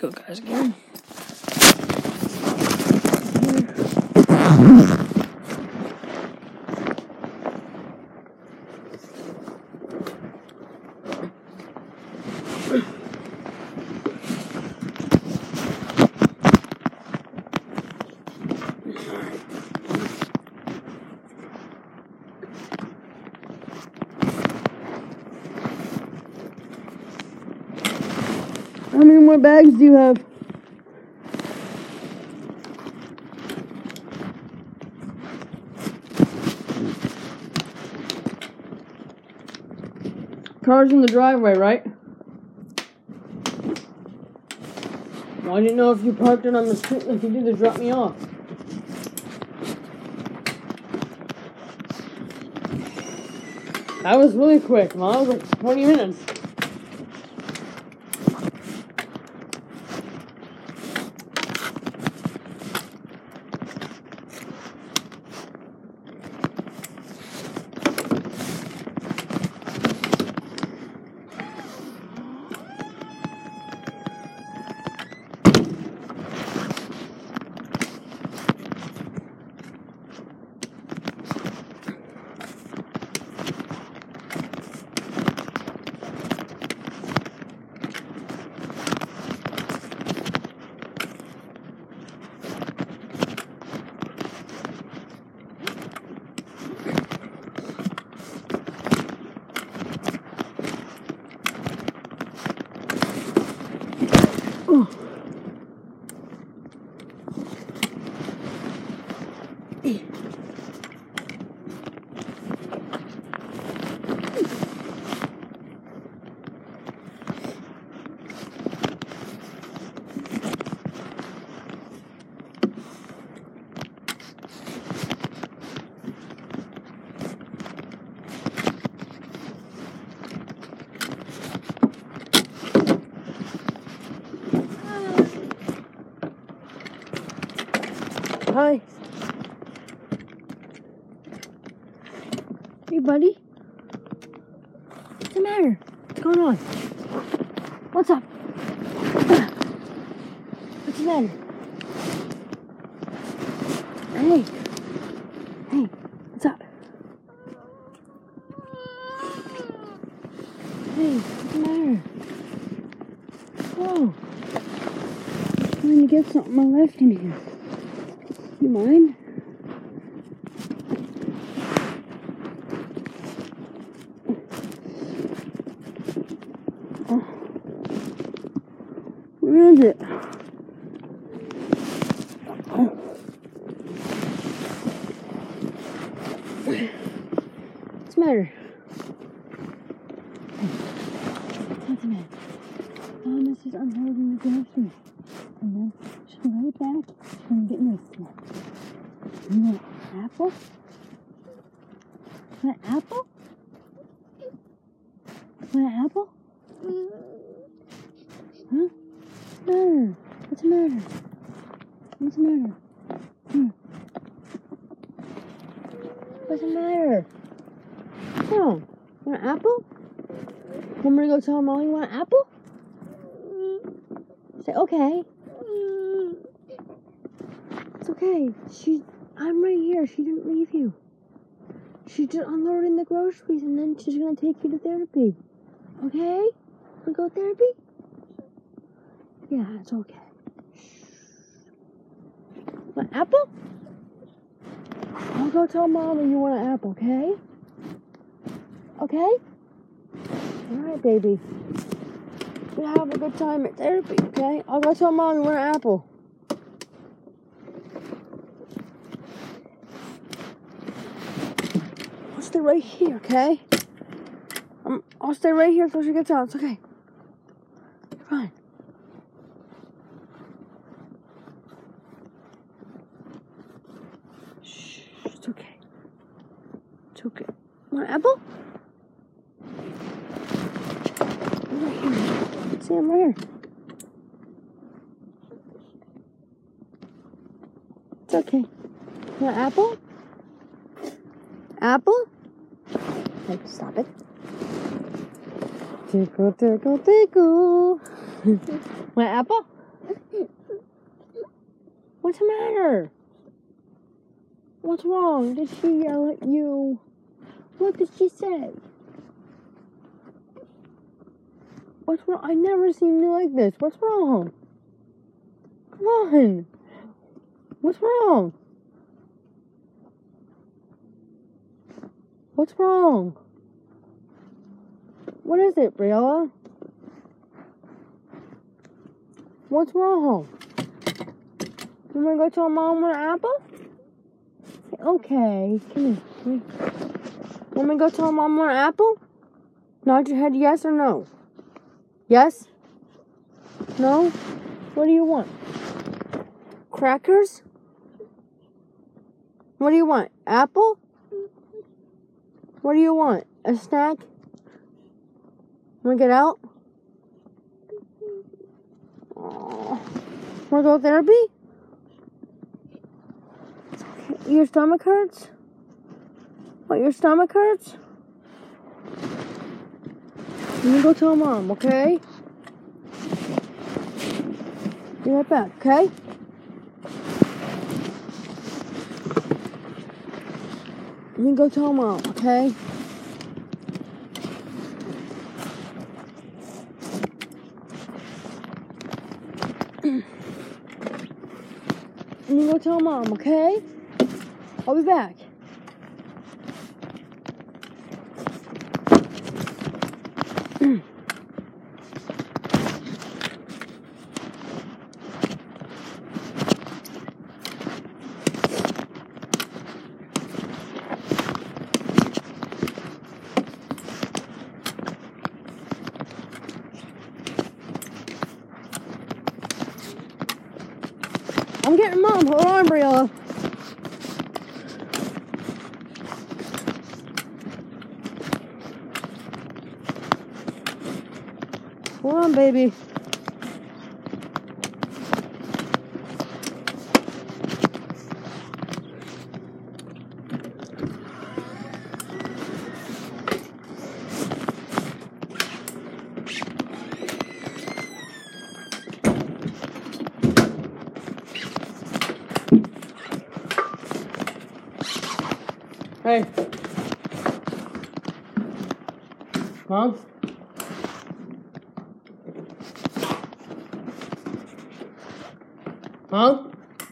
go, guys, again. How many more bags do you have? Car's in the driveway, right? Well, I didn't know if you parked it on the street. If you did, just drop me off. That was really quick, Mom. That was like 20 minutes. Hi. Hey, buddy. What's the matter? What's going on? What's up? What's the matter? Hey. Hey, what's up? Hey, what's the matter? Whoa. I'm trying to get something I left in here. You mind? Oh. Where is it? Oh. What's the matter? What's the matter? This is unloading the groceries. And then she'll be right back. She's gonna get me a snack. You want an apple? Want an apple? Want an apple? Huh? What's the matter? What's the matter? What's the matter? What's the matter? Oh, want an apple? Want me to go tell Molly you want an apple? Say okay. It's okay. I'm right here. She didn't leave you. She's just unloading the groceries and then she's gonna take you to therapy. Okay? Wanna go to therapy? Yeah, it's okay. Want an apple? I'll go tell Mom you want an apple, okay? Okay? Alright, baby. You have a good time at therapy, okay? I'll go tell Mom you want an apple. I'll stay right here, okay? I'll stay right here until she gets out. It's okay. You're fine. Shh, it's okay. It's okay. Want an apple? I'm right here. See, I'm right here. It's okay. Want an apple? Apple? Hey, stop it. Tickle, tickle, tickle. Want an apple? What's the matter? What's wrong? Did she yell at you? What did she say? What's wrong? I've never seen you like this. What's wrong? Come on. What's wrong? What's wrong? What is it, Briella? What's wrong? You want to go tell Mom want an apple? Okay, come here. Want me to go tell Mom want an apple? Nod your head yes or no. Yes? No? What do you want? Crackers? What do you want? Apple? What do you want? A snack? Want to get out? Want to go to therapy? Okay. Your stomach hurts? What, your stomach hurts? Let me go tell Mom, okay? Be right back, okay? Let me go tell Mom, okay? Let me go tell Mom, okay? I'll be back. I'm getting Mom. Hold on, Briella. Hold on, baby. Hey. Mom? Mom?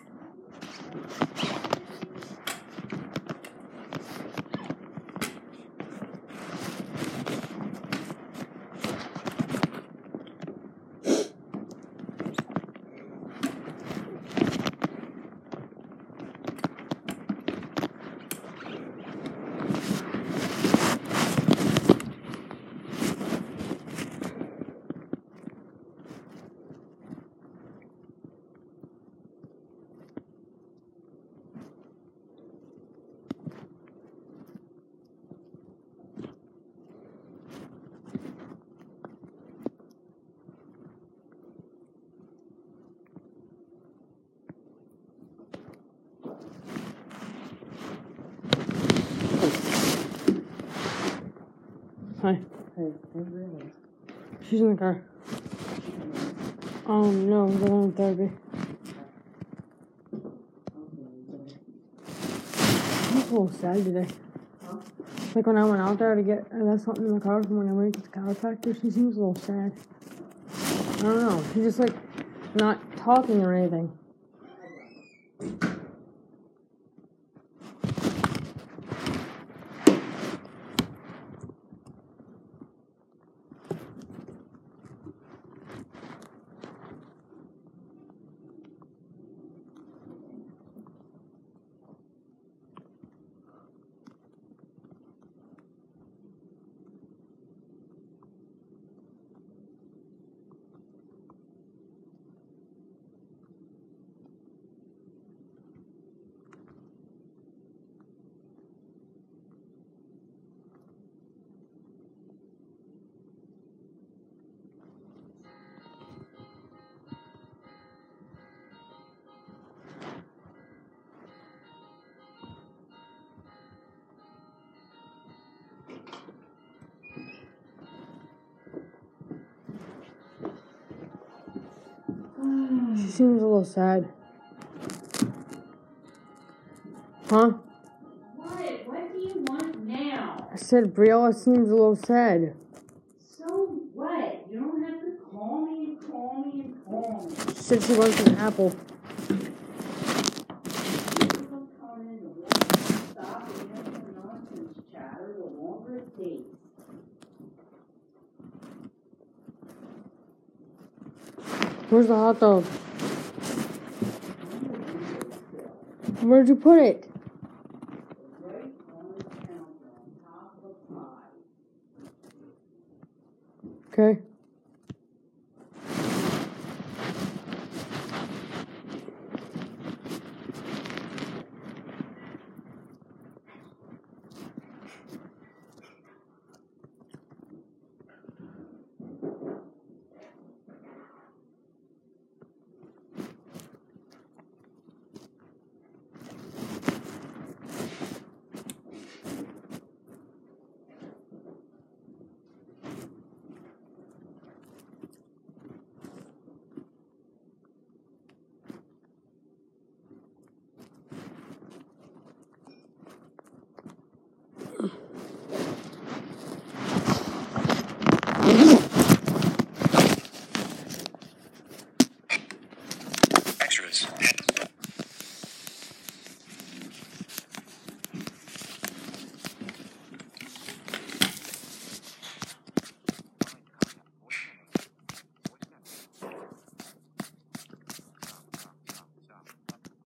Hi. Hey, really? She's in the car. Oh no, I'm going to therapy. I'm a little sad today. Huh? Like when I went out there to get, I left something in the car from when I went to the chiropractor, she seems a little sad. I don't know. She's just like not talking or anything. She seems a little sad. Huh? What? What do you want now? I said Briella seems a little sad. So what? You don't have to call me and call me and call me. She said she wants an apple. People come in, the more you stop answering nonsense chatter, the longer it takes. Where's the hot dog? Where'd you put it? Right on the counter on top of a pie. Okay.